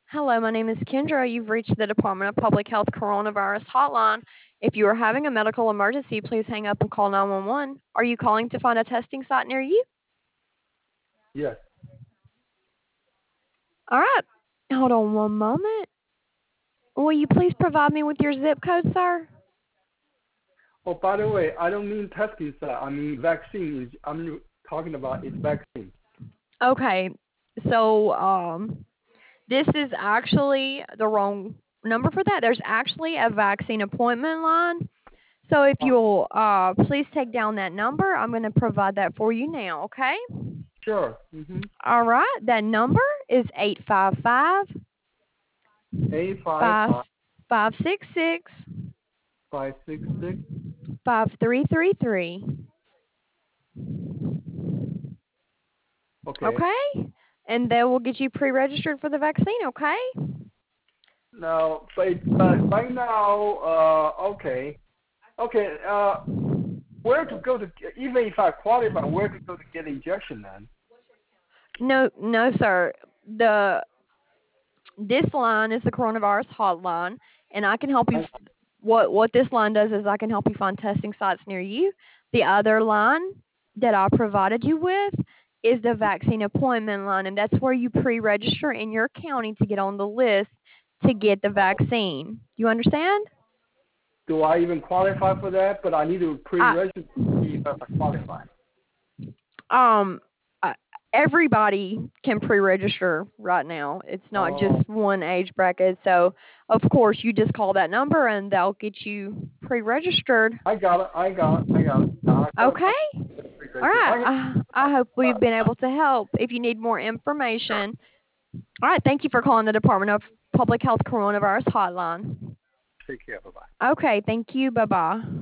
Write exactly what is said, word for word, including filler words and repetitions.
Hello, my name is Kendra. You've reached the Department of Public Health Coronavirus Hotline. If you are having a medical emergency, please hang up and call nine one one. Are you calling to find a testing site near you? Yes. All right. Hold on one moment. Will you please provide me with your zip code, sir? Oh, by the way, I don't mean testing site. I mean vaccine. I'm talking about is vaccine. Okay. So, um, this is actually the wrong number for that. There's actually a vaccine appointment line. So if Uh, you'll uh, please take down that number, I'm going to provide that for you now, okay? sure. Mm-hmm. All right. That number is eight five five, Eight five five five five six six, five six six. five three three three. Okay. Okay? And they will get you pre-registered for the vaccine, okay? Now, but but right now, uh, okay, okay. Uh, where to go to? Even if I qualify, where to go to get injection then? No, no, sir. The this line is the coronavirus hotline, and I can help you. I, What what this line does is I can help you find testing sites near you. The other line that I provided you with is the vaccine appointment line, and that's where you pre-register in your county to get on the list to get the vaccine. You understand? do I even qualify for that? But I need to I pre-register to see if I qualify. um uh, everybody can pre-register right now. It's not Oh, just one age bracket. So, of course, you just call that number and they'll get you pre-registered. I got it. I got it. I got it. Now I got Okay? All it. right. I, I, I hope uh, we've been able to help. If you need more sure. information. All right. Thank you for calling the Department of Public Health Coronavirus Hotline. Take care. Bye bye. Okay. Thank you. Bye-bye.